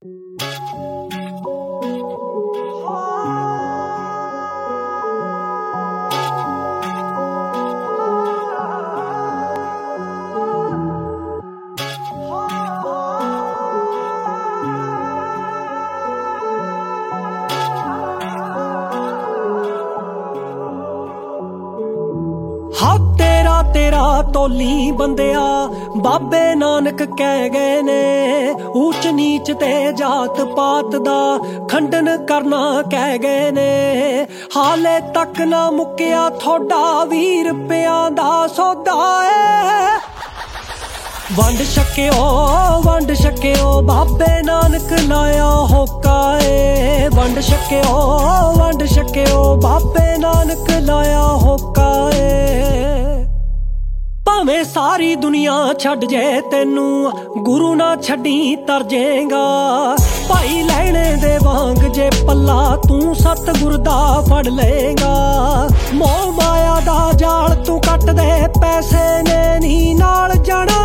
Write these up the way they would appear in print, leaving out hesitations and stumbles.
तेरा तोली बंदिया बाबे नानक कह गए ने, ऊच नीच ते जात पात दा खंडन करना कह गए ने। हाले तक ना मुक्या थोड़ा 20 रुपयां दा सौदा है। वंड छक्यो बाबे नानक लाया होका है। वंड छक्यो बाबे नानक लाया होका है। भावें सारी दुनिया छड्ड जे तेनू गुरु ना छड्डी तर जाएगा। भाई लैणे दे वांग जे पल्ला तू सतगुर दा फड़ लेगा। मोह माया दा जाल तू कट दे, पैसे ने नी नाल जाना।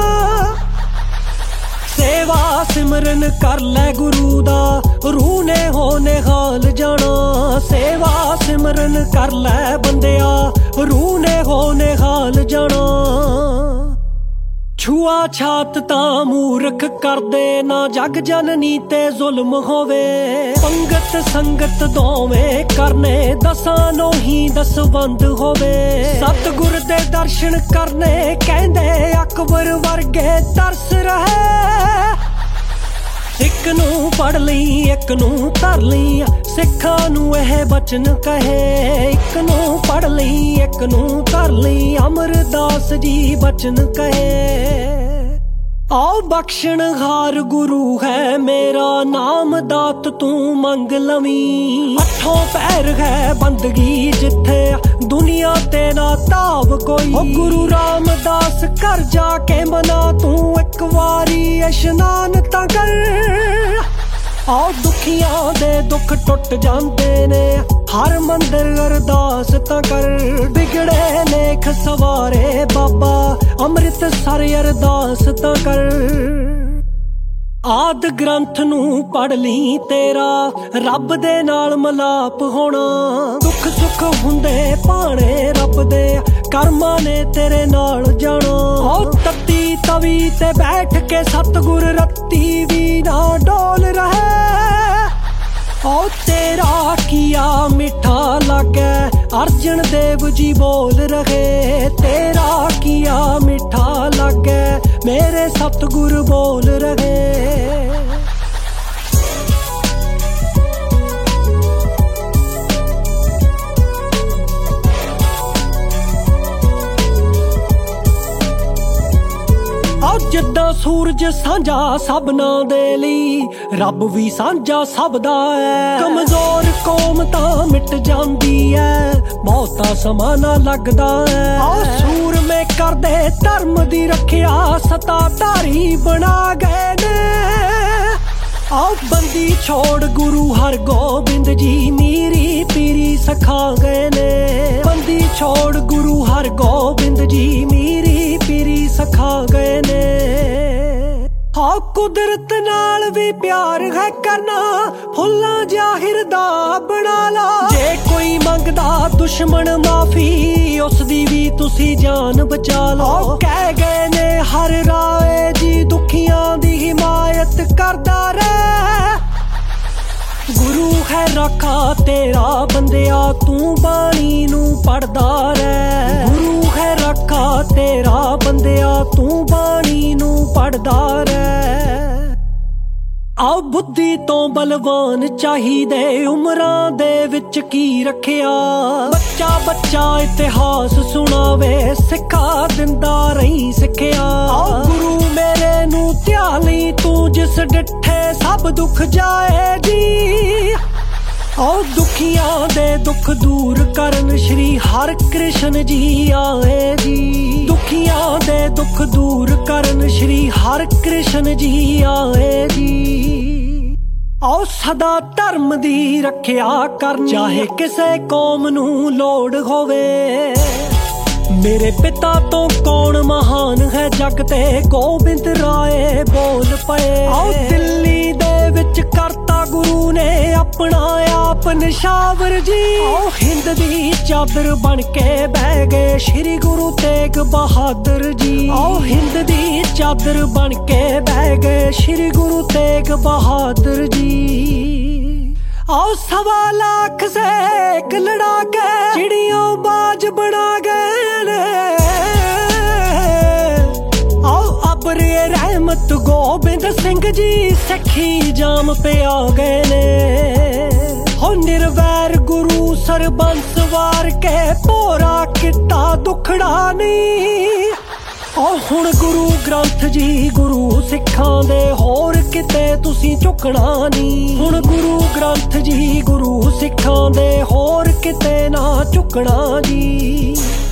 सेवा सिमरन कर ले गुरु दा, रूह ने होने हाल जाना। सेवा सिमरन कर ले बंदिया, रूह ने होने हाल जाना। छुआ छात तां मूर्ख कर दे, ना जग जननी ते जुल्म होवे। पंगत संगत दोवें करने, दसां नोही दसवंद होवे। सतगुर दे दर्शन करने कहंदे अकबर वर्गे तरस रहे। एक नू पढ़ लई एक नू धर लई, सिखां नू एह बचन कहे। एक नू पढ़ लई एक नू धर लई, अमरदास जी बचन कहे। आओ बख्शण हार गुरु है मेरा, नाम दात तू मंग लवी। अठों पैर है बंदगी जिथे, दुनिया ते ना ताव कोई। ओ गुरु रामदास कर जाके मना तू, एक वारी इशनान तां कर। आओ दुखियां दे दुख टुट जांदे ने, हर मंदिर अरदास तां कर। बिगड़े लेख सवारे बाबा, अमृतसर अरदास तां कर। आद ग्रंथ नू पढ़ ली तेरा, रब दे नाल मलाप होना। दुख सुख हुंदे भाणे रब दे, कर्मां ने तेरे नाल जाना। ओ तत्ती तवी ते बैठ के सतगुर रत्ती भी ना डोल रहे। ओ तेरा किया मिठा लागे, अर्जन देव जी बोल रहे। तेरा किया मिठा लागे, मेरे सतगुर बोल रहे। जिद्दां सूरज सांझा सबना दे लई, रब भी सांझा सब दा है। कमजोर कौम तां मिट जांदी है, बहुता समां ना लगदा है। आओ सूर में कर दे धर्म दी रखिया, सताधारी बना गए ने। आओ बंदी छोड़ गुरु हर गोबिंद जी, मीरी पीरी सखा गए ने। बंदी छोड़ गुरु हर गोबिंद जी, मीरी पीरी सखा गए ने। हाँ कुदरत नाल भी प्यार है करना, फुल्लां जाहिर दा बना ला। जे कोई मंगदा दुश्मन माफी, उसदी भी तुसी जान बचा लो। कह गए ने हर राए जी, दुखियां दी हिमायत करदा रहे। गुरु है राखा तेरा बंदिया, तू बाणी नू पढ़दा रहे। गुरु है राखा तेरा बंदिया, तू बाणी नू पढ़दा रहे। आओ बुद्धि तो बलवान चाहिदे, उमरां दे विच की रखिया। बच्चा बच्चा इतिहास सुनावे, सिखा दिंदा रही सिखिया। आओ गुरु मेरे नू ध्याली तू, जिस डिठे सब दुख जाए जी। आओ दुखियां दे दुख दूर करन, श्री हर कृष्ण जी आए जी। दुखियां दे दुख दूर करन, श्री हर कृष्ण जी आए जी। आओ सदा धर्म दी रखिया करन, चाहे किसे कौम नू लोड़ होवे। मेरे पिता तो कौन महान है जग ते, गोबिंद राय बोल पए। आओ दिल्ली दे विच ਨਿਸ਼ਾਵਰ ਜੀ ਆਓ ਹਿੰਦ ਦੀ ਚਾਦਰ ਬਣ ਕੇ ਬਹਿ ਗਏ ਸ਼੍ਰੀ ਗੁਰੂ ਤੇਗ ਬਹਾਦਰ ਜੀ ਆਓ ਹਿੰਦ ਦੀ ਚਾਦਰ ਬਣ ਕੇ ਬਹਿ ਗਏ ਸ਼੍ਰੀ ਗੁਰੂ ਤੇਗ ਬਹਾਦਰ ਜੀ ਆਓ 1.25 ਲੱਖ ਸੇਕ ਲੜਾ ਕੇ ਚਿੜੀਆਂ ਬਾਜ ਬਣਾ ਗਏ ਨੇ ਆਓ ਅਬਰੇ ਰਹਿਮਤ ਗੋਬਿੰਦ ਸਿੰਘ ਜੀ ਸਖੀ ਜਾਮ ਪਿਆ ਗਏ ਨੇ ਹੋ ਨਿਰਵੈਰ ਗੁਰੂ ਸਰਬੰਸ ਵਾਰ ਕੇ ਭੋਰਾ ਕੀਤਾ ਦੁਖੜਾ ਨਹੀਂ ਓ ਹੁਣ ਗੁਰੂ ਗ੍ਰੰਥ ਜੀ ਗੁਰੂ ਸਿੱਖਾਂ ਦੇ ਹੋਰ ਕਿਤੇ ਤੁਸੀਂ ਝੁਕਣਾ ਨਹੀਂ ਹੁਣ ਗੁਰੂ ਗ੍ਰੰਥ ਜੀ ਗੁਰੂ ਸਿੱਖਾਂ ਦੇ ਹੋਰ ਕਿਤੇ ਨਾ ਝੁਕਣਾ ਜੀ